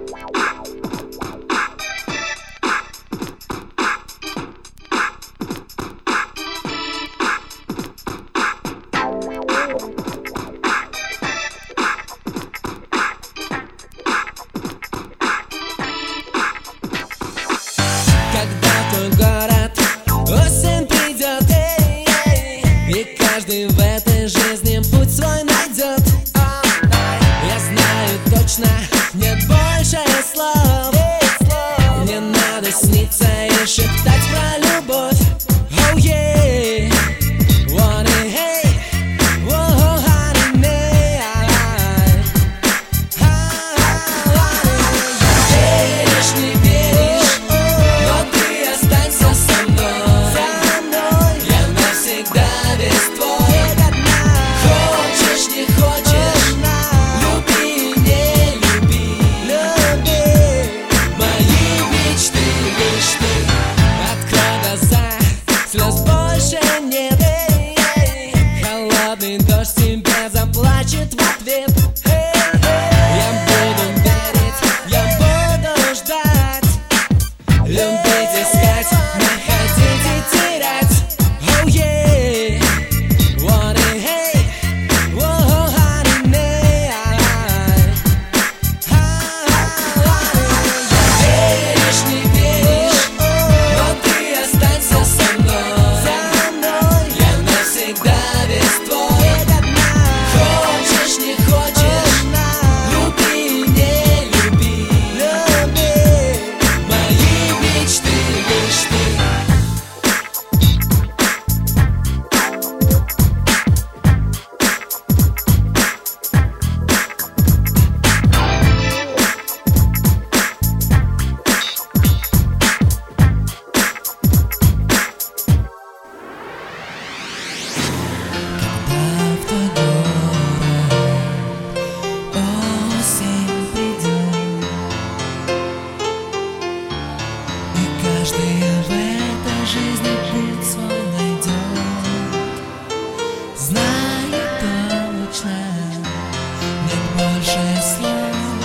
Осень придет, и каждый в этой жизни путь свой найдет. Я знаю точно, нет больше слов. Не надо сниться и шептать про любовь. Oh yeah, want it, hey, whoa, honey, me, веришь, не веришь, но ты останься со мной. Я навсегда весь твой. Хочешь, не хочешь, люби, не люби. Мои мечты лишь ты. Открой глаза, слез больше нет. Холодный дождь тебе заплачет в ответ. Я буду верить, я буду ждать, любить, искать, находить и терять. Oh yeah, want it, hey, whoa, honey, me, веришь, не веришь, но ты останься со мной. Я навсегда весь твой. Хочешь, не хочешь, люби, не люби. Мои мечты лишь ты. В твой город осень придет, и каждый в этой жизни путь свой найдет. Знаю точно, нет больше слов,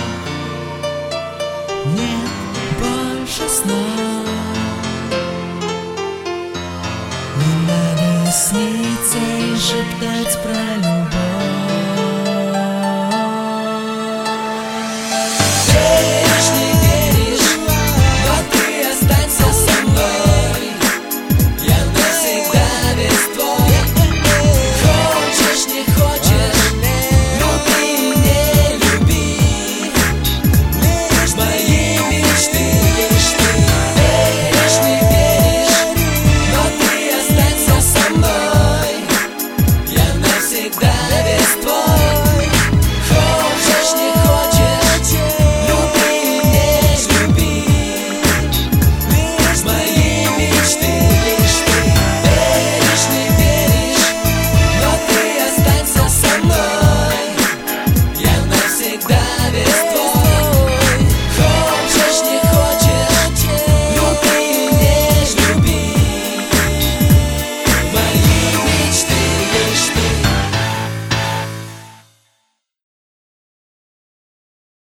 нет больше снов. Не надо сниться и шептать про любовь. Веришь, не веришь, но ты останься со мной. Я навсегда весь твой. Хочешь, не хочешь, люби, не люби. Мои мечты лишь ты. Веришь, не веришь, но ты останься со мной. Я навсегда весь твой.